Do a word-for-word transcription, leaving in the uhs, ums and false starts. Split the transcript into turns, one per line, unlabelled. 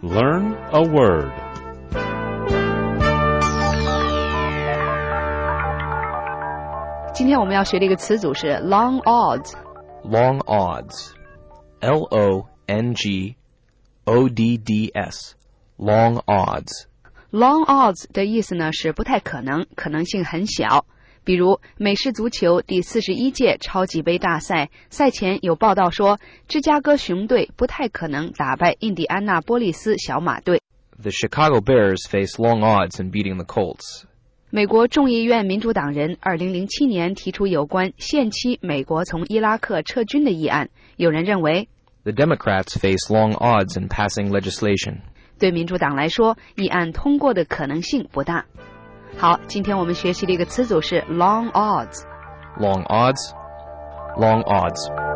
Learn a word.
今天我们要学的一个词组是 long odds.
Long odds. L O N G O D D S. Long odds.
Long odds 的意思呢是不太可能，可能性很小。比如美式足球第四十一届超级杯大赛，赛前有报道说，芝加哥熊队不太可能打败印第安纳波利斯小马队。
The Chicago Bears face long odds in beating the Colts.
美国众议院民主党人二零零七年提出有关限期美国从伊拉克撤军的议案，有人认为
The Democrats face long odds in passing legislation.
对民主党来说，议案通过的可能性不大。好，今天我们学习的一个词组是 long odds.
Long odds. Long odds.